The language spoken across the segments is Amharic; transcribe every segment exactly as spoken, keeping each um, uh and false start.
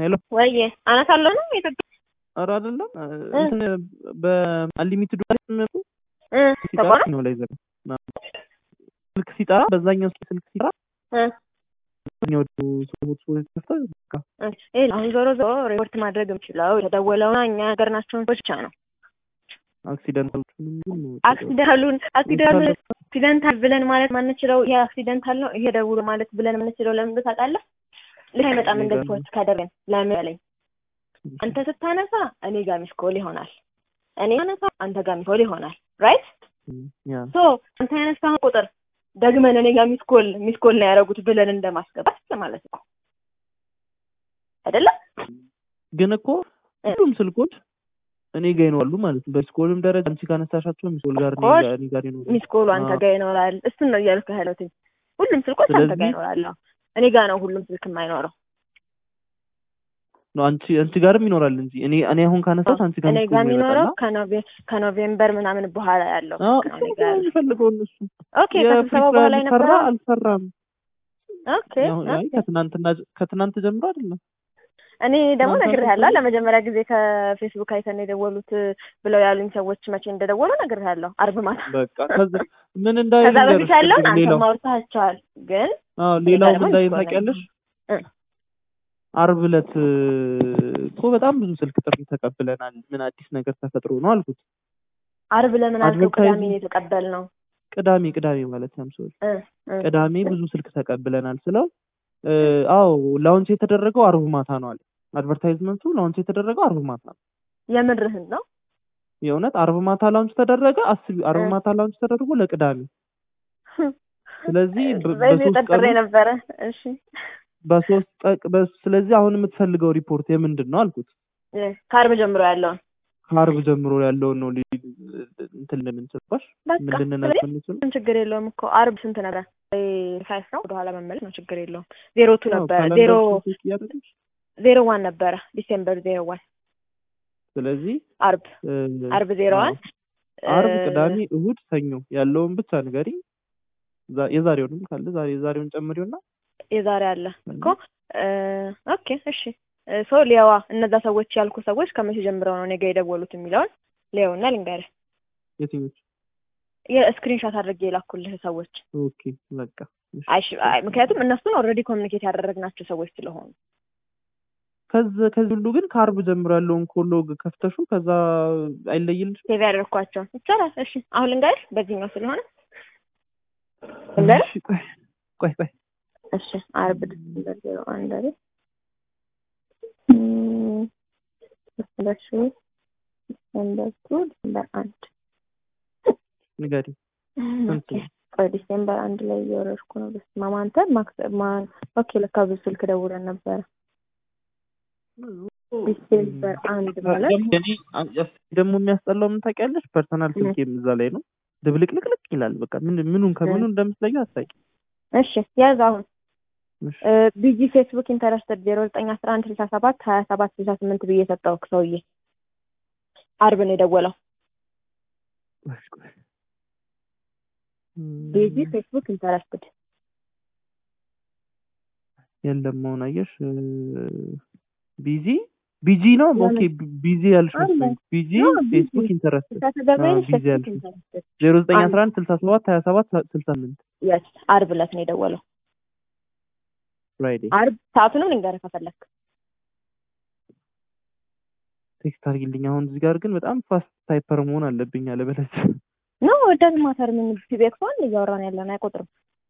ሄሎ ወይ አነሳለሁ ነው የተ ኧረ አይደለም እንትን በአንሊሚትድ ማለት ነው እ ሲጠራ ነው ላይ ዘጋ ስልክ ሲጠራ በዛኛው ስልክ ሲጠራ እ ነው ሶስት ሶስት ተፈታ እሺ አሁን ዞሮ ዞሮ ሪፖርት ማድረግ እንችላለን የተደወለውና እኛ ሀገርናቸውን ብቻ ነው አክሲደንታል አክሲደንታሉን አክሲደንታል አክሲደንታል ብለን ማለት ማንችለው ይሄ አክሲደንታል ነው ይሄ ደውሎ ማለት ብለን ማንችለው ለምን ታውቃለህ ለምን በጣም እንደዚህ ፖስት ካደረገን ለምን ያለኝ አንተ ስታነሳ እኔ ጋር ሚስኮል ይሆናል እኔ አነሳ አንተ ጋር ሚስኮል ይሆናል ራይት ያ ሶ አንተ ያነሳው ቁጥር ደግመን እኔ ጋር ሚስኮል ሚስኮል ነው ያደረጉት ብለን እንደማስገባት ማለት ነው አይደለ ግን እኮ ሁሉም ስልኮች እኔ ጋር ይኖራሉ ማለት ነው በስኮልም ደረጃ አንቺ ካነሳሻቸው ሚስኮል ጋር ነው እኔ ጋር ይኖራሉ ሚስኮሉ አንተ ጋር ይኖራል እሱን ነው እያልኩ ያለሁት ሁሉም ስልኮች አንተ ጋር ይኖራሉ እኔ ጋር ነው ሁሉም ስልክ የማይኖረው ነው አንቺ አንቺ ጋርም ይኖራል እንጂ እኔ እኔ አሁን ካነሳሁት አንቺ ጋር እኔ ጋር የሚኖረው ከኖቬ ከኖቬምበር ምናምን በኋላ ያለው እኔ ጋር ይፈልገው እሱ ኦኬ ከስብሰባው በኋላ ነበር አልሰራም ኦኬ አይ ከትናንትና ከትናንት ጀምሮ አይደለም እኔ ደግሞ ነግሬሃለሁ ለመጀመሪያ ጊዜ ከፌስቡክ አይተን የደወሉት ብለው ያሉኝ ሰዎች መቼ እንደደወሉ ነግሬሃለሁ አርብ ማታ በቃ ከዛ ምን እንዳይል ከዛ በፊት ያለውን አንተ ማውርታቸዋል ግን አዎ ሌላው ምን እንዳይል ታውቂያለሽ አርብ ዕለት እኮ በጣም ብዙ ስልክ ጥሪ ተቀብለናል ምን አዲስ ነገር ተፈጥሮ ነው አልኩት አርብ ለምን አልከው ቅዳሜ ነው የተቀበልነው ቅዳሜ ቅዳሜ ማለት ነው ሶሪ ቅዳሜ ብዙ ስልክ ተቀብለናል ስለው አዎ ላውንች የተደረገው አርብ ማታ ነው አለ አድቨርታይዝመንቱ ላውንች የተደረገው አርብ ማታ ነው የምድርህን ነው የእውነት አርብ ማታ ላውንች ተደረገ አስቢ አርብ ማታ ላውንች ተደረገ ለቅዳሜ ስለዚህ በሶስት ቀን ነበር እሺ በሶስት ጠቅ ስለዚህ አሁን የምትፈልገው ሪፖርት የምንድን ነው አልኩት ከአርብ ጀምሮ ያለው ከአርብ ጀምሮ ያለው ነው እንትን ለምንጽፋሽ ምን ልንነግርሽ እንችላለን ችግር የለውም እኮ አርብ ስንት ነበር ፋይቭ ነው ወደ ኋላ መመለስ ነው ችግር የለውም ዜሮ ቱ ነበር ዜሮ ዜሮ ዋን ነበር ዲሴምበር ዜሮ ዋን ስለዚህ አርብ አርብ ዜሮ ዋን አርብ ቅዳሜ እሁድ ሰኞ ያለውን ብቻ ንገሪ የዛሬውንም ካለ ዛሬ የዛሬውን ጨምሪውና የዛሬ አለ እኮ ኦኬ እሺ ሶ ሊያዋ እነዛ ሰዎች ያልኩ ሰዎች ከመቼ ጀምረው ነው ነገ የደወሉት የሚለውን ሊያውና ልንገርህ የትኞች የስክሪንሾት አድርጌ የላኩልህ ሰዎች ኦኬ በቃ አይሽ ምክንያቱም እነሱን ኦልሬዲ ኮሙኒኬት ያደረግናቸው ሰዎች ስለሆኑ ከዛ ከዚህ ሁሉ ግን ከአርብ ጀምሮ ያለውን ኮሎግ ከፍተሹ ከዛ አይለይልሽ ሴቭ ያደርኳቸው ይቻላል እሺ አሁን ልንገርህ በዚህኛው ስለሆነ ልንገርህ ቆይ ቆይ እሺ አርብ ዲሴምበር ዜሮ አንድ አይደል እሺ ዲሴምበር ዲሴምበር አንድ ንገሪ ቆይ ዲሴምበር አንድ ላይ እየወረድኩ ነው በስመ አንተ ማን ኦኬ ለካ ብዙ ስልክ ደውለን ነበር ዲሴምበር አንድ ማለት ደግሞ የሚያስጠላው ምን ታውቂያለሽ ፐርሰናል ስልኬም እዛ ላይ ነው ድብልቅልቅልቅ ይላል በቃ ምን ምኑን ከምኑ እንደምትለዩ አታውቂ እሺ ያዝ አሁን ቢጂ ፌስቡክ ኢንተረስትድ ዜሮ ዘጠኝ አስራ አንድ ስልሳ ሰባት ሀያ ሰባት ስልሳ ስምንት ብዬ ሰጠው ሰውዬ አርብ ነው የደወለው ቢጂ ፌስቡክ ኢንተረስትድ የለም መሆን አየሽ ቢዚ ቢጂ ነው ኦኬ ቢዚ ያልሽው ቢጂ ፌስቡክ ኢንተረስትድ ቢዚ ያልሽው ዜሮ ዘጠኝ አስራ አንድ ስልሳ ሰባት ሀያ ሰባት ስልሳ ስምንት ያስ አርብ ዕለት ነው የደወለው ፍራይዴ አርብ ሰዓቱን ልንገርህ ከፈለክ ቴክስት አድርጊልኝ አሁን እዚህ ጋር ግን በጣም ፋስት ታይፐር መሆን አለብኝ አለ በለች ነው ወደዚህ ማተር ምን ቢቤክሷን እያወራን ያለና አይቆጥርም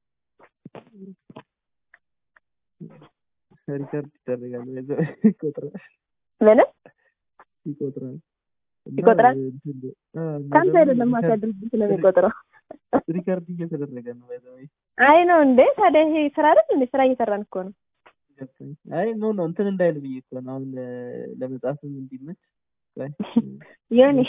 ሪከርድ ይደረጋል ይቆጥራል ምን ይቆጥራል ይቆጥራል ካንተ አይደለም ማሳደርብ ስለሚቆጥረው ሪከርድ እየተደረገ ነው ባይዘው አይ ነው እንዴ ታዲያ ይሄ ስራ አይደል እንዴ ስራ እየሰራን እኮ ነው አይ ኖ ኖ እንትን እንዳይል ብዬ እኮ ነው አሁን ለመጻፍም እንዲመች ያኔ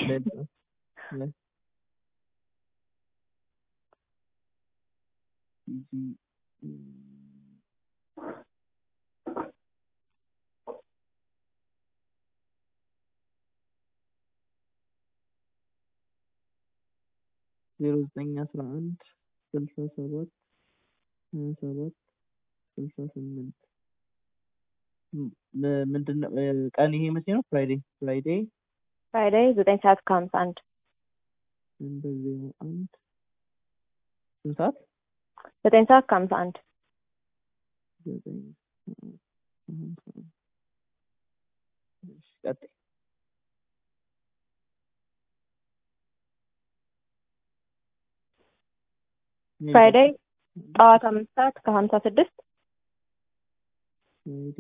ዜሮ ዘጠኝ አስራ አንድ ስልሳ ሰባት ሀያ ሰባት ስልሳ ስምንት ም- ምንድን ነው እ፣ ቀን ይሄ መቼ ነው? ፍራይዴ ፍራይዴ ፍራይዴይ ዘጠኝ ሰዓት ከሀምሳ አንድ እንደዚህ ነው። አንድ ስንት ሰዓት? ዘጠኝ ሰዓት ከሀምሳ አንድ ዘጠኝ ሰዓት ከሀምሳ አንድ። እሺ፣ ቀጥይ። ፍራይዴይ ጠዋት አምስት ሰዓት ከሀምሳ ስድስት ፍራይዴ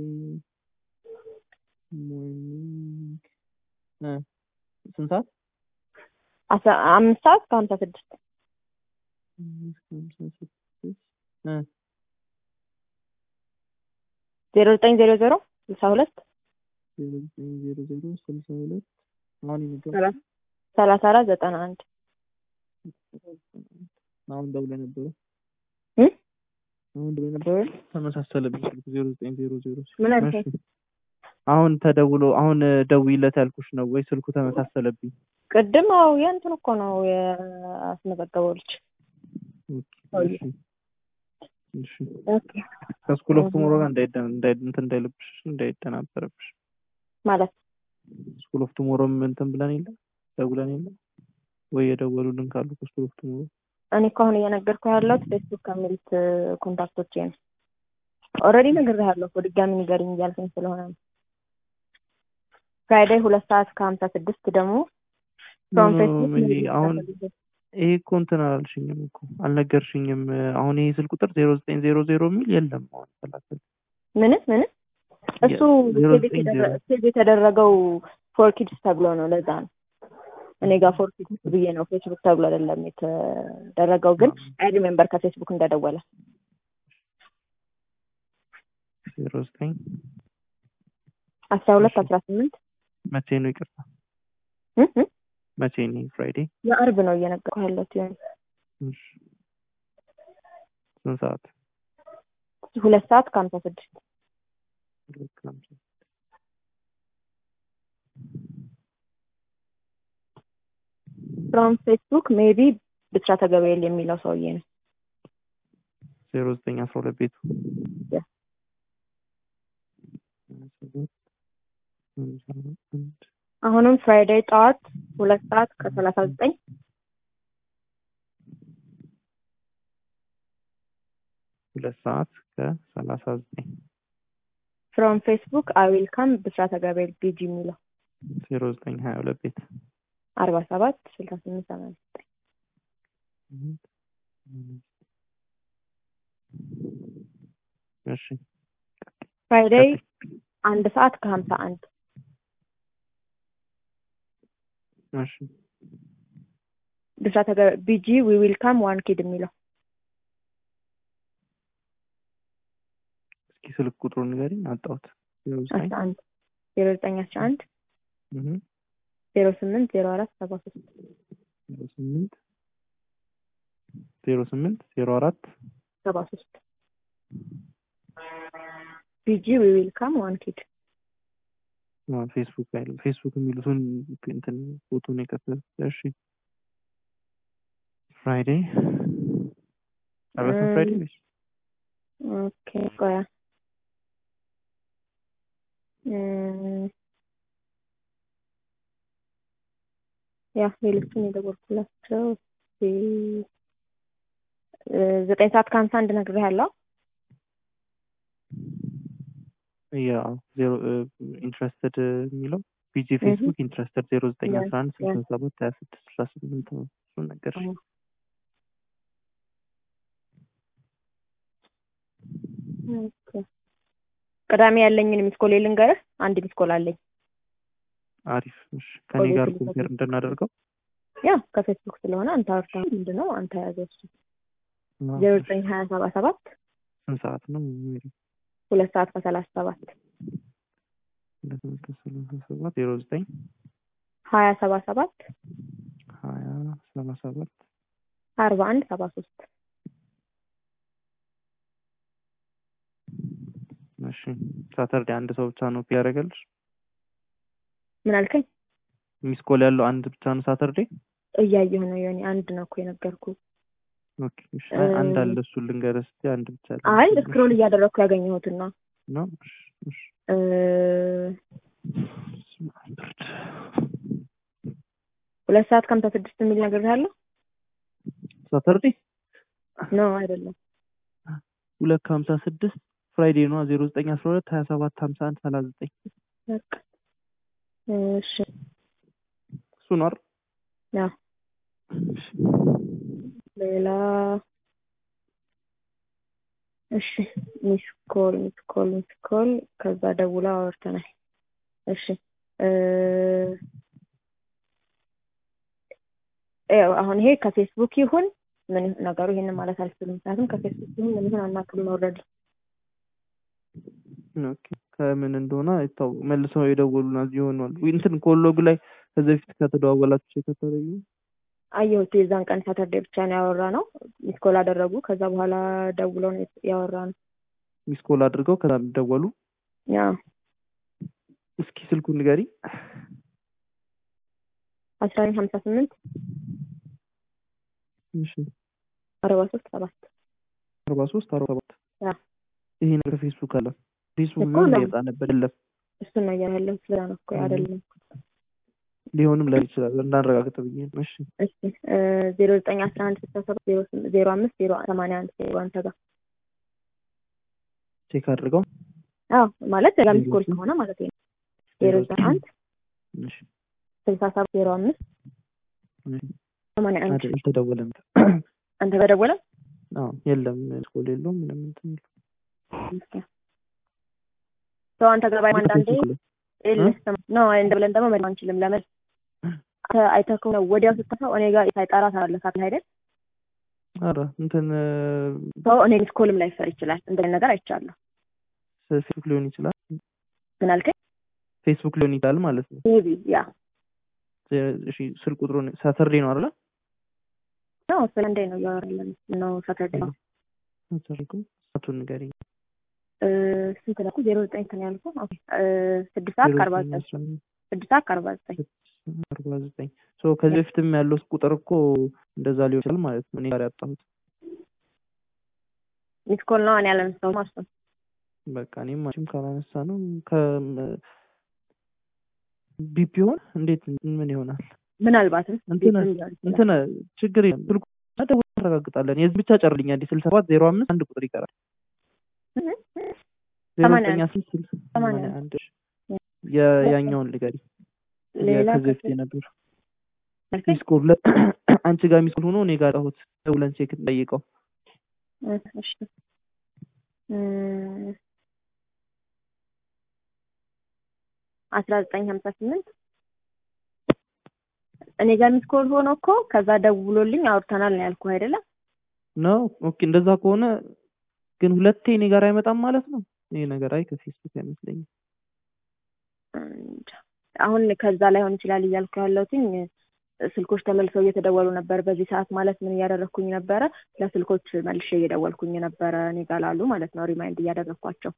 ሞርኒንግ እ ስንት ሰዓት? አስራ አምስት ሰዓት ከሀምሳ ስድስት አምስት ከሀምሳ ስድስት እ ዜሮ ዘጠኝ ዜሮ ዜሮ ስልሳ ሁለት ዜሮ ዘጠኝ ዜሮ ዜሮ ስልሳ ሁለት አሁን የነገርኩህ ሰላሳ አራት ዘጠና አንድ አሁን ደውለህ ነበረ እ አሁን ደውለህ ነበረ ተመሳሰለብኝ። ዜሮ ዘጠኝ ዜሮ ዜሮ ምን አልከኝ? አሁን ተደውሎ አሁን ደውይለት ያልኩሽ ነው ወይ ስልኩ ተመሳሰለብኝ? ቅድም አዎ የእንትን እኮ ነው ያስመዘገበው ልጅ። ኦኬ እሺ ኦኬ ከስኩል ኦፍ ቱሞሮ ጋር እንዳይደን እንትን እንዳይልብሽ እንዳይደናበረብሽ ማለት ስኩል ኦፍ ቱሞሮ እንትን ብለን የለ ደውለን የለ ወይ የደወሉልን ካሉ ከስኩል ኦፍ ቱሞሮ እኔ እኮ አሁን እየነገርኩህ ያለሁት ፌስቡክ ከሚሉት ኮንታክቶቼ ነው። ኦልሬዲ ነግሬሃለሁ እኮ ድጋሚ ንገሪኝ እያልከኝ ስለሆነ ነው። ፍራይዴይ ሁለት ሰዓት ከሀምሳ ስድስት ደግሞ ፍሮም ፌስቡክ አሁን ይሄ እኮ እንትን አላልሽኝም እኮ አልነገርሽኝም። አሁን ይሄ ስልክ ቁጥር ዜሮ ዘጠኝ ዜሮ ዜሮ የሚል የለም። አሁን ተላከል ምን ምን እሱ ሴቭ የተደረገው ፎር ኪድስ ተብሎ ነው። ለዛ ነው እኔ ጋር ፎር ኪድስ ብዬ ነው ፌስቡክ ተብሎ አይደለም የተደረገው። ግን አይ ሪሜምበር ከፌስቡክ እንደደወለ ዜሮ ዘጠኝ አስራ ሁለት አስራ ስምንት መቼ ነው? ይቅርታ እ መቼ ነው? ፍራይዴ የአርብ ነው እየነገርኩህ ያለሁት። እሺ ስንት ሰዓት? ሁለት ሰዓት ከሀምሳ ስድስት ፍሮም ፌስቡክ ሜቢ ብስራተ ገብርኤል የሚለው ሰውዬ ነው። ዜሮ ዘጠኝ አስራ ሁለት ቤቱ አሁንም ፍራይዴይ ጠዋት ሁለት ሰዓት ከሰላሳ ዘጠኝ ሁለት ሰዓት ከሰላሳ ዘጠኝ ፍሮም ፌስቡክ አይ ዊል ካም ብስራተ ገብርኤል ቢጂ የሚለው ዜሮ ዘጠኝ ሀያ ሁለት ቤት አርባ ሰባት ስልሳ ስምንት ሰማንያ ዘጠኝ እሺ ፍራይዴይ አንድ ሰዓት ከሀምሳ አንድ እሺ ብስራተ ገብርኤል ቢጂ ዊ ዊል ካም ዋን ኪድ የሚለው እስኪ ስልክ ቁጥሩን ንገሪኝ። አጣሁት። አስራ አንድ ዜሮ ዘጠኝ አስራ አንድ እህ ዜሮ ስምንት ዜሮ አራት ሰባ ሶስት ዜሮ ስምንት ዜሮ ስምንት ዜሮ አራት ሰባ ሶስት ቢጂ ዊ ዊል ካም ዋን ኪድ ነው። ፌስቡክ ላይ ፌስቡክ የሚሉትን እንትን ፎቶ ነው የከፈተው። እሺ ፍራይዴይ አበሰ ፍራይዴይ ነሽ? ኦኬ ቆያ እም ያ ሌሎችን የደወልኩላቸው ዘጠኝ ሰዓት ከሀምሳ አንድ ነግሬሃለሁ። ያ ዜሮ ኢንትረስትድ የሚለው ፒጂ ፌስቡክ ኢንትረስትድ ዜሮ ዘጠኝ አስራ አንድ ስልሳ ሰባት ሀያ ስድስት አስራ ስምንት ነው። እሱን ነገር ኦኬ ቅዳሜ ያለኝን ሚስኮል ልንገርህ። አንድ ሚስኮል አለኝ። አሪፍ። እሺ ከኔ ጋር ኮምፔር እንድናደርገው ያ ከፌስቡክ ስለሆነ አንተ አርታ ምንድነው አንተ ያዘው እሱ ዜሮ ዘጠኝ ሀያ ሰባ ሰባት ስንት ሰዓት ነው? ሁለት ሰዓት ከሰላሳ ሰባት ሁለት ሰዓት ከሰላሳ ሰባት ዜሮ ዘጠኝ ሀያ ሰባ ሰባት ሀያ ሰባ ሰባት አርባ አንድ ሰባ ሶስት እሺ ሳተርዴ አንድ ሰው ብቻ ነው ያደርገልሽ? ምን አልከኝ? ሚስኮል ያለው አንድ ብቻ ነው ሳተርዴ? እያየሁ ነው የኔ አንድ ነው እኮ የነገርኩህ። ኦኬ እሺ አንድ አለ እሱ ልንገርህ እስኪ አንድ ብቻ አለ። አይ ስክሮል እያደረኩ ያገኘሁትና ነው። እሺ እሺ እ ሁለት ሰዓት ከሀምሳ ስድስት የሚል ነገር አለ። ሳተርዴ ነው አይደለም? ሁለት ከሀምሳ ስድስት ፍራይዴ ነው። ዜሮ ዘጠኝ አስራ ሁለት ሀያ ሰባት ሀምሳ አንድ ሰላሳ ዘጠኝ በቃ እሺ፣ እሱ ነው አይደል? ያ ሌላ እሺ፣ ሚስ ኮል ሚስ ኮል ሚስ ኮል ከዛ ደውላ አወርተናል። እሺ እ ያው አሁን ይሄ ከፌስቡክ ይሁን ምን ነገሩ ይሄንን ማለት አልችልም። ምክንያቱም ከፌስቡክ ይሁን ምን ይሁን አናውቅም። ኦልሬዲ ኦኬ፣ ከምን እንደሆነ አይታው መልሰው የደወሉና እዚህ ሆኗል። እንትን ኮሎግ ላይ ከዚህ በፊት ከተደዋወላችሁ ከተረዩ አየሁት። የዛን ቀን ሳተርዴ ብቻ ነው ያወራ ነው። ሚስኮል አደረጉ። ከዛ በኋላ ደውለው ነው ያወራ ነው። ሚስኮል አድርገው ከዛ ደወሉ። ያ እስኪ ስልኩን ንገሪ። አስራ ዘጠኝ ሀምሳ ስምንት እሺ አርባ ሶስት ሰባት አርባ ሶስት አርባ ሰባት ያ ይሄ ነገር ፌስቡክ አለ። ፌስቡክ ምን ያጣ ነበር? የለም እሱ ነው ያለው። ስለዛ ነው እኮ አይደለም። ሊሆንም ላይ ይችላል እንዳረጋግጥ ብዬ ነው። እሺ እሺ ዜሮ ዘጠኝ አስራ አንድ ስልሳ ሰባት ዜሮ አምስት ዜሮ ሰማንያ አንድ ዜሮ አንተ ጋር ቼክ አድርገው። አዎ ማለት ለምን ኮል ከሆነ ማለት ነው። ዜሮ ዘጠኝ አንድ እሺ ስልሳ ሰባት ዜሮ አምስት ሰማንያ አንድ አልተደወለም። አንተ ጋር ደወለ? አዎ የለም ኮል የለውም ምንም እንትን ነው። ሰው አንተ ጋር ባይ አንዳንዴ ኤልስ ነው እንደ ብለን ደግሞ መድማን አንችልም። ለምን አይተከው ነው ወዲያው ስተፋው እኔ ጋር ሳይጠራ ታለካ አይደል? አረ እንትን ሰው እኔ ስኮልም ላይ ፈር ይችላል። እንደ ነገር አይቻለሁ። ፌስቡክ ሊሆን ይችላል። ምን አልከኝ? ፌስቡክ ሊሆን ይችላል ማለት ነው። ሜቢ ያ እሺ ስልክ ቁጥሩን ሳተርዴ ነው አይደል? ነው ሰንዴ ነው ያወራለን ነው ሳተርዴ ነው። ሳተርዴ ሳቱን ንገሪ። እ ስንት ነው? ዜሮ ዘጠኝ ነው ያልኩት። ኦኬ እ ስድስት ሰዓት ከአርባ ዘጠኝ ስድስት ሰዓት ከአርባ ዘጠኝ አርባ ዘጠኝ ሶ ከዚህ በፊትም ያለው ቁጥር እኮ እንደዛ ሊሆን ይችላል ማለት ነው። እኔ ጋር ያጣሁት ሚስ ኮል ነው። እኔ ያላነሳሁት ማለት ነው። በቃ እኔም ማሽም ካላነሳ ነው ከ ቢፒውን እንዴት ምን ይሆናል? ምናልባትም እንትን እንትን ችግር የለም። ስልኩ አደው ተረጋግጣለን። የዚህ ብቻ ጨርልኛ እንዴ ስልሳ ሰባት ዜሮ አምስት አንድ ቁጥር ይቀራል። ሰማንያ አንድ የያኛውን ልገሪ ሌላ ከዚህ በፊት ነበር ሚስኮል አንቺ ጋር ሚስኮል ሆኖ እኔ ጋር አሁት ደውለን ቼክ እንጠይቀው። እሺ እም አስራ ዘጠኝ ሀምሳ ስምንት እኔ ጋር ሚስኮል ሆኖ እኮ ከዛ ደውሎልኝ አውርተናል ነው ያልኩህ አይደለ? ነው ኦኬ። እንደዛ ከሆነ ግን ሁለቴ እኔ ጋር አይመጣም ማለት ነው። ይሄ ነገር አይ ከፌስቡክ አይመስለኝም። አሁን ከዛ ላይ ሆን ይችላል እያልኩ ያለሁትኝ ስልኮች ተመልሰው እየተደወሉ ነበር በዚህ ሰዓት ማለት ምን እያደረኩኝ ነበረ? ለስልኮች መልሼ እየደወልኩኝ ነበረ እኔ ጋር ላሉ ማለት ነው። ሪማይንድ እያደረኳቸው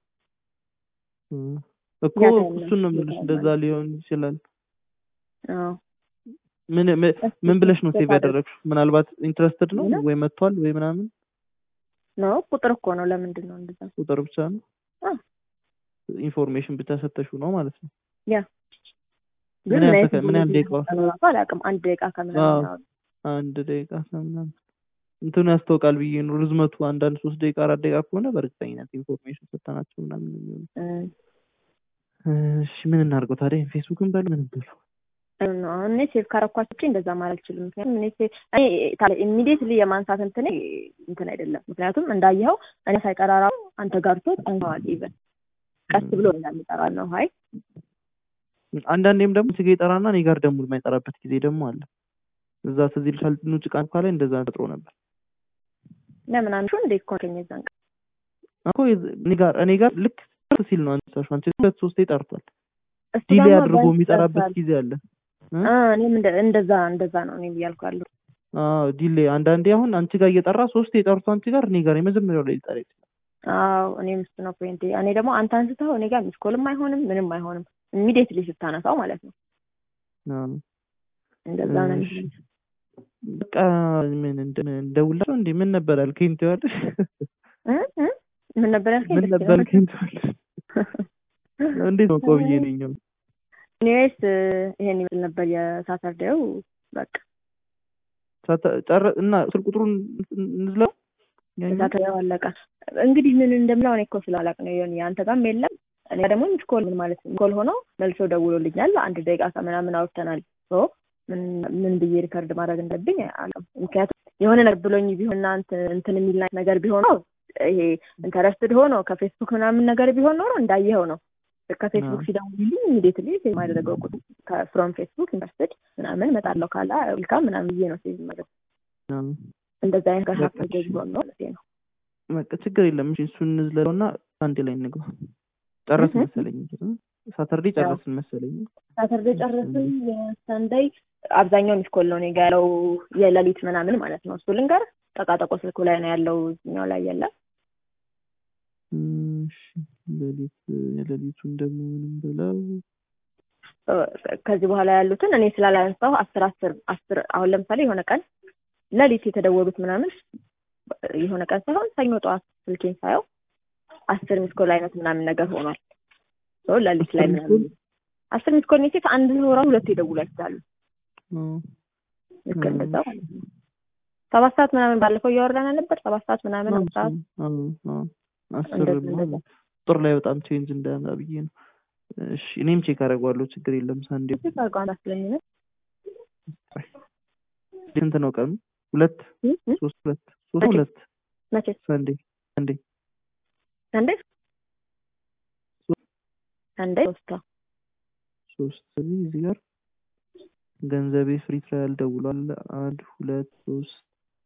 እኮ እሱን ነው የምልሽ። እንደዛ ሊሆን ይችላል። አዎ ምን ምን ብለሽ ነው ሴቭ ያደረግሽው? ምናልባት ኢንትረስትድ ነው ወይ መጥቷል ወይ ምናምን ነው። ቁጥር እኮ ነው። ለምንድን ነው እንደዛ? ቁጥር ብቻ ነው። አዎ ኢንፎርሜሽን ብቻ ሰጠሽው ነው ማለት ነው። ያ ምን ያህል ምን ያህል ደቂቃ አላውቅም። አንድ ደቂቃ ከምናምን አንድ ደቂቃ ከምናምን እንትኑ ያስተውቃል ብዬ ነው ርዝመቱ። አንዳንድ ሶስት ደቂቃ አራት ደቂቃ ከሆነ በእርግጠኝነት ኢንፎርሜሽን ሰጣናቸው ምናምን ነው የሚሆነው። እሺ ምን እናድርገው ታዲያ? ፌስቡክን በል ምን በል ነው እኔ ሴቭ ካረኳቸው እንደዛ ማለት አልችልም። ምክንያቱም እኔ እኔ ታዲያ ኢሚዲየትሊ የማንሳት እንትን እንትን አይደለም። ምክንያቱም እንዳየኸው እኔ ሳይቀራራው አንተ ጋርቶ አንተዋል ኢቨን ቀስ ብሎ እንደሚጠራ ነው። ሃይ አንዳንዴም ደግሞ ሲገ ይጠራና እኔ ጋር ደግሞ የማይጠራበት ጊዜ ደግሞ አለ። እዛ ስለዚህ ልሻል ነው ጭቃን ካለ እንደዛ ተጥሮ ነበር። ለምን አንሹ እንደ ኮንከኝ ዘንቀ እኮ እኔ ጋር እኔ ጋር ልክ ሲል ነው አንተሽ አንቺ ሁለት ሶስት ይጠርቷል። ዲሌ አድርጎ የሚጠራበት ጊዜ አለ። አ እኔም እንደዛ እንደዛ ነው እኔ ያልኳለሁ። አዎ ዲሌ አንዳንዴ አሁን አንቺ ጋር እየጠራ ሶስት ይጠርቷ አንቺ ጋር እኔ ጋር የመጀመሪያው ላይ ይጠራ ይችላል። አዎ እኔም እሱ ነው ፖይንት። እኔ ደግሞ አንተ አንስተው እኔ ጋር ሚስኮልም አይሆንም ምንም አይሆንም ኢሚዲየትሊ ስታነሳው ማለት ነው። አዎ እንደዛ ነው። በቃ ምን እንደውላው እንዴ ምን ነበር አልከኝ ትያለሽ? እ እ ምን ነበር አልከኝ? ምን ነበር አልከኝ ትያለሽ? እንዴት ነው ቆብዬ ነኝ ነው እኔስ ይሄን ይብል ነበር የሳተርዴው በቃ ጨረ እና ስልክ ቁጥሩን እንዝለው ሳተርዴው አለቀ እንግዲህ ምን እንደምላው እኔ እኮ ስላላቅ ነው የሆነ አንተ ጋርም የለም እኔ ደግሞ ሚስኮል ምን ማለት ሚስኮል ሆኖ መልሶ ደውሎልኛል አንድ ደቂቃ ከምናምን አውርተናል ሶ ምን ምን ብዬ ሪከርድ ማድረግ እንደብኝ አላውቅም ምክንያቱም የሆነ ነገር ብሎኝ ቢሆንና እንትን የሚል ነገር ቢሆን ነው ይሄ ኢንተረስትድ ሆኖ ከፌስቡክ ምናምን ነገር ቢሆን ኖሮ እንዳየኸው ነው ከፌስቡክ ሲደውልልኝ ኢሚዲየትሊ ሴቭ ማድረገው ቁጥር ከፍሮም ፌስቡክ ኢንተረስትድ ምናምን መጣለው ካላ ዌልካም ምናምን ብዬ ነው ሴቭ ማድረግ እንደዛ አይነት ጋር ሀሳብ ቢሆን ነው ማለት ነው በቃ ችግር የለም እሺ እሱን እንዝለውና አንድ ላይ እንግባ ጨረስ መሰለኝ ሳተርዴ ጨረስን መሰለኝ ሳተርዴ ጨረስን የሰንደይ አብዛኛው ሚስኮል ነው እኔ ጋር ያለው የሌሊት ምናምን ማለት ነው እሱ ልንገር ጠቃጠቆ ስልኩ ላይ ነው ያለው እኛው ላይ ያለ እሺ ሌሊት የሌሊቱን ደግሞ ምንም ብለው ከዚህ በኋላ ያሉትን እኔ ስላላንሳው አስር አስር አስር አሁን ለምሳሌ የሆነ ቀን ሌሊት የተደወሉት ምናምን የሆነ ቀን ሳይሆን ሰኞ ጠዋት ስልኬን ሳየው አስር ሚስኮል አይነት ምናምን ነገር ሆኗል ሶ ሌሊት ላይ ምናምን አስር ሚስኮል ነው ሲት አንድ ሆራ ሁለት ይደውሉ አይቻሉ ልክ እንደዛ ማለት ነው ሰባት ሰዓት ምናምን ባለፈው እያወራን ነበር ሰባት ሰዓት ምናምን ሰዓት አስር ቁጥር ላይ በጣም ቼንጅ እንዳያመጣ ብዬ ነው እሺ እኔም ቼክ አደርጋለሁ ችግር የለም ሳንዴ ታውቃለህ አስለኝነ ስንት ነው ቀኑ ሁለት ሶስት ሁለት ሶስት ሁለት መቼ ሳንዴ ሳንዴ ሳንዴ ሳንዴ ሶስት ሶስት እዚህ ጋር ገንዘቤ ፍሪ ትራያል ደውሏል አንድ ሁለት ሶስት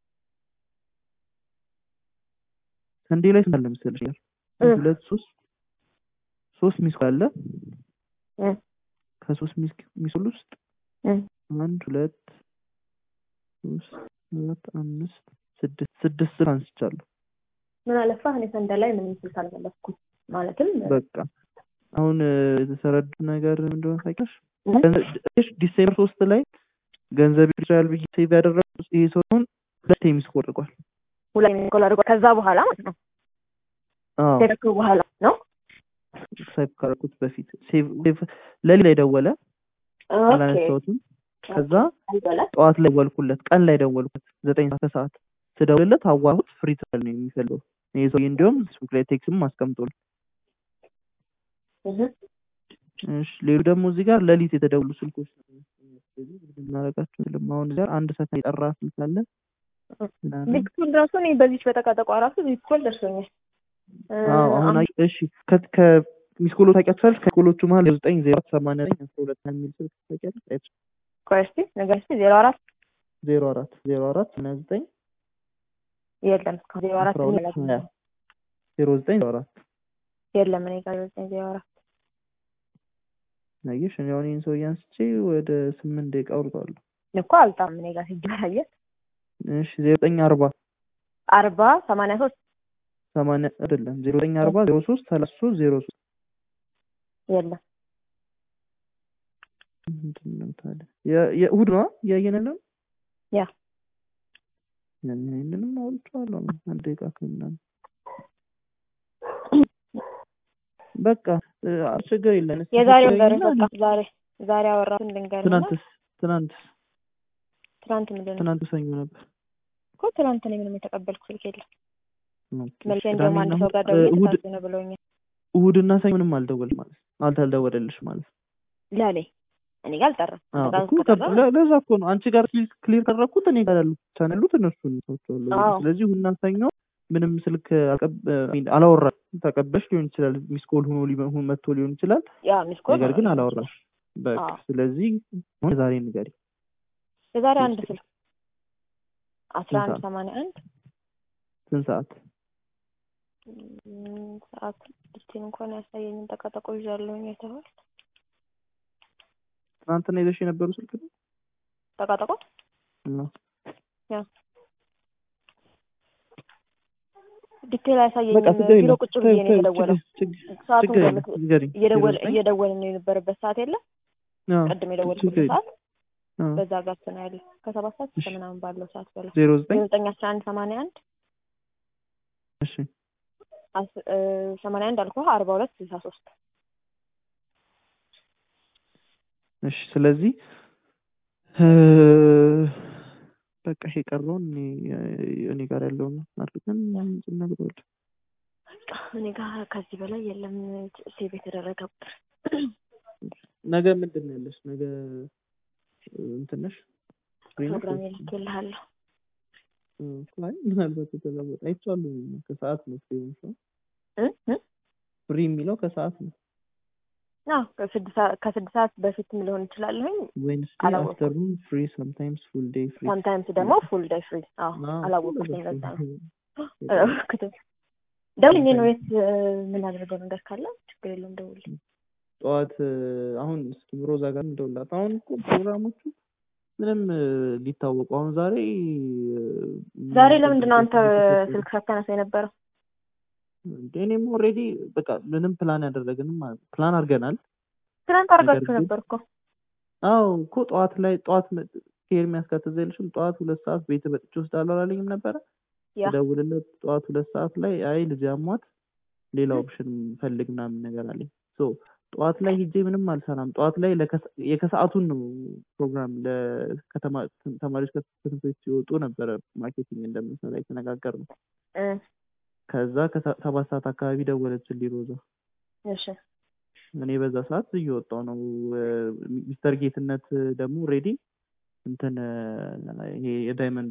ሳንዴ ላይ ስንት አለ መሰለሽ ሁለት ሶስት ሶስት ሚስ አለ እ ከሶስት ሚስ ሚስል ውስጥ አንድ ሁለት ሶስት አራት አምስት ስድስት ስድስት አንስቻለሁ ምን አለፋ እኔ ሰንደ ላይ ምን ምስል ካልመለስኩ ማለትም በቃ አሁን የተሰረዱ ነገር እንደሆነ ታውቂያለሽ እሺ ዲሴምበር ሶስት ላይ ገንዘብ ይችላል ብዬ ሴቭ ያደረኩት ይሄ ሰውን ሁለት ሚስ ቆርጧል ሁለት ሚስ ቆርጧል ከዛ በኋላ ማለት ነው አዎ ከዛ በኋላ ነው ሴቭ ካረኩት በፊት ሴቭ ለሊ ላይ ደወለ አላነሳሁትም ከዛ ጠዋት ላይ ደወልኩለት ቀን ላይ ደወልኩት ዘጠኝ ሰዓት ስደውልለት አዋሩት ፍሪ ትራል ነው የሚፈልገው ይሄ ሰው እንደውም ፌስቡክ ላይ ቴክስትም አስቀምጧል እህ እሺ ሌሉ ደግሞ እዚህ ጋር ለሊት የተደውሉ ስልኮች እናረጋቸው ለማውን ጋር አንድ ሰዓት የጠራ ስልክ አለ ቢትኮል ራሱ ነው በዚህ በተቃጠቀው ራሱ ቢትኮል ደርሶኛል አዎ አሁን እሺ ከሚስኮሎ ታውቂያለሽ ከኮሎቹ መሃል ዘጠኝ ዜሮ ሰማንያ ዘጠኝ አስራ ሁለት የሚል ስልክ ታውቂያለሽ ቆይስቲ ነገር እስቲ ዜሮ አራት ዜሮ አራት ዜሮ አራት ሰማንያ ዘጠኝ የለም ዜሮ አራት ነው ዜሮ ዘጠኝ ዜሮ አራት የለም እኔ ጋር ዜሮ ዘጠኝ ዜሮ አራት ነይሽ እኔ አሁን ይሄን ሰው ያንስቼ ወደ ስምንት ደቂቃ አውርቷል እኮ አልጣም እኔ ጋር ሲጀራየ እሺ ዜሮ ዘጠኝ አርባ አርባ ሰማንያ ሶስት ሰማንያ አይደለም ዜሮ ዘጠኝ አርባ ዜሮ ሶስት ሰላሳ ሶስት ዜሮ ሶስት የለም ምንድነው ታዲያ የእሑድ ነው ያየነው ያ ምንም አውርቷለሁ አንድ ደቂቃ ከምናምን በቃ አስቸገር የለም የዛሬው በረካ ዛሬ ዛሬ አወራን ልንገርና ትናንት ትናንት ትናንት ምንድን ነው ትናንት ሰኞ ነበር እኮ ትናንት ነው ምንም የተቀበልኩ ስልክ የለም መልሼ ቅዳሜ እንደውም አንድ ሰው ጋር ደውዬ ነው ብለውኛል እሑድና ሰኞ ምንም አልደወል ማለት አልተደወለልሽ ማለት ላሌ እኔ ጋር አልጠራም ለዛ እኮ ነው አንቺ ጋር ክሊር ካደረኩት እኔ ጋር ያሉት ቻናሉት እነሱ ነው ስለዚህ እሑድና ሰኞ ምንም ስልክ አላወራሽ ተቀበልሽ ሊሆን ይችላል ሚስኮል ሆኖ ሊሆን መጥቶ ሊሆን ይችላል ያ ሚስኮል ነገር ግን አላወራሽ በቃ ስለዚህ ዛሬ ንገሪ የዛሬ አንድ ስልክ አስራ አንድ ሰማንያ አንድ ስንት ሰዓት ሰዓት እስቲን እንኳን ያሳየኝ ተቀጠቆ ይዛለሁኝ አይተዋል ትናንትና ይዘሽ የነበረው ስልክ ነው ተቀጠቆ ያ ዲቴል ያሳየኝ ቢሮ ቁጭ ብዬ ነው የደወለው ሰዓቱ እየደወለ እየደወለ ነው የነበረበት ሰዓት የለ ቀድም የደወልኩት ሰዓት በዛ ጋር ነው ያለው ከሰባት ሰዓት እስከ ምናምን ባለው ሰዓት በላ ዜሮ ዘጠኝ አስራ አንድ ሰማንያ አንድ እሺ ሰማንያ አንድ አልኩህ አርባ ሁለት ስልሳ ሶስት እሺ ስለዚህ በቃ ይሄ ቀረውን እኔ ጋር ያለውን አድርገን እንነግረዋለን። እኔ ጋር ከዚህ በላይ የለም ሴቭ የተደረገ ቁጥር። ነገ ምንድን ነው ያለሽ? ነገ እንትን ነሽ? ፕሮግራም ልኬልሃለሁ። አይ ምናልባት የተለወጠ አይቻለሁ። ከሰዓት ነው ፍሪ እ ፍሪ የሚለው ከሰዓት ነው። አዎ ከስድስት ሰዓት በፊትም ሊሆን ይችላል። ዌንስዴይ አፍተርኑን ፍሪ ሰምታይምስ ፉል ዴይ ፍሪ ሰምታይምስ ደግሞ ፉል ዴይ ፍሪ። አዎ አላወቅኩትም። ለዛ ነው አላወቅኩትም። ደውልኝ ነው ወይስ ምን አድርገው ነገር ካለ ችግር የለውም ደውልኝ። ጠዋት አሁን እስኪ ሮዛ ጋር እንደውላት አሁን እኮ ፕሮግራሞቹ ምንም ሊታወቁ አሁን ዛሬ ዛሬ ለምንድን ነው አንተ ስልክ ሳታነሳ የነበረው? እኔም ኦልሬዲ በቃ ምንም ፕላን ያደረግንም ፕላን አድርገናል። ትናንት አድርጋችሁ ነበር እኮ። አዎ እኮ ጠዋት ላይ ጠዋት ኬር የሚያስከትዘልሽም ጠዋት ሁለት ሰዓት ቤት በጥቼ ወስዳለሁ አላለኝም ነበረ? ደውልለት ጠዋት ሁለት ሰዓት ላይ አይ ልጅ አሟት ሌላ ኦፕሽን ፈልግ ምናምን ነገር አለኝ። ሶ ጠዋት ላይ ሂጄ ምንም አልሰራም። ጠዋት ላይ የከሰዓቱን ነው ፕሮግራም ለከተማ ተማሪዎች ከትምህርት ቤት ሲወጡ ነበረ ማርኬቲንግ እንደምንሰራ የተነጋገርነው። ከዛ ከሰባት ሰዓት አካባቢ ደወለችልኝ ሮዛ። እሺ እኔ በዛ ሰዓት እየወጣሁ ነው። ሚስተር ጌትነት ደግሞ ሬዲ እንትን ይሄ የዳይመንዱ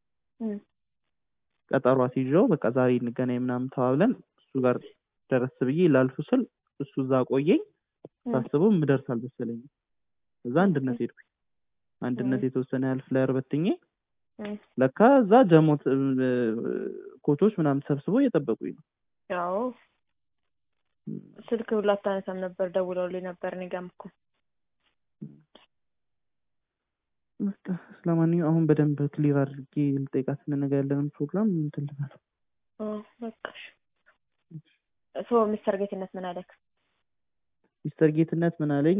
ቀጠሮ አስይዤው በቃ ዛሬ እንገናኝ ምናምን ተባብለን እሱ ጋር ደረስ ብዬ ላልፉ ስል እሱ እዛ ቆየኝ። ሳስበው ምደርስ አልመሰለኝም። እዛ አንድነት ሄድኩኝ። አንድነት የተወሰነ ያህል ፍላየር በትኜ ለካ እዛ ጀሞት ኮቾች ምናምን ተሰብስበው እየጠበቁኝ ነው። ያው ስልክ ሁሉ አታነሳም ነበር፣ ደውለውልኝ ነበር እኔ ጋርም እኮ። ስለማንኛውም አሁን በደንብ ክሊር አድርጌ ልጠይቃት እንነጋ ያለንን ፕሮግራም እንትን ልበል። አዎ በቃ ሶ ሚስተር ጌትነት ምን አለክ? ሚስተር ጌትነት ምን አለኝ?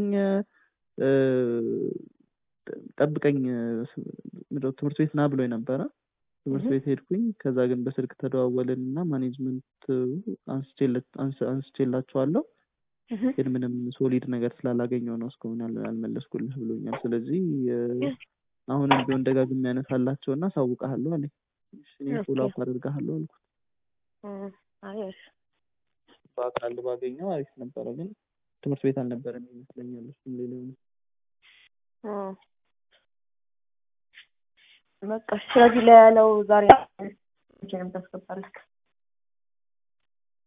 ጠብቀኝ ትምህርት ቤት ና ብሎኝ ነበረ። ትምህርት ቤት ሄድኩኝ። ከዛ ግን በስልክ ተደዋወልን እና ማኔጅመንት አንስቼላቸዋለሁ ግን ምንም ሶሊድ ነገር ስላላገኘው ነው እስካሁን ያልመለስኩልህ ብሎኛል። ስለዚህ አሁንም ቢሆን ደጋግሜ ያነሳላቸውና ሳውቃለሁ አለኝ። እሺ ፎሎ አፕ አደርጋለሁ አልኩት። አሪፍ በአካል ባገኘው አሪፍ ነበረ፣ ግን ትምህርት ቤት አልነበረም ይመስለኛል። እሱም ሌላ ነው። አዎ በቃ ስለዚህ ለያለው ዛሬ ጀምሮ ተስከባለክ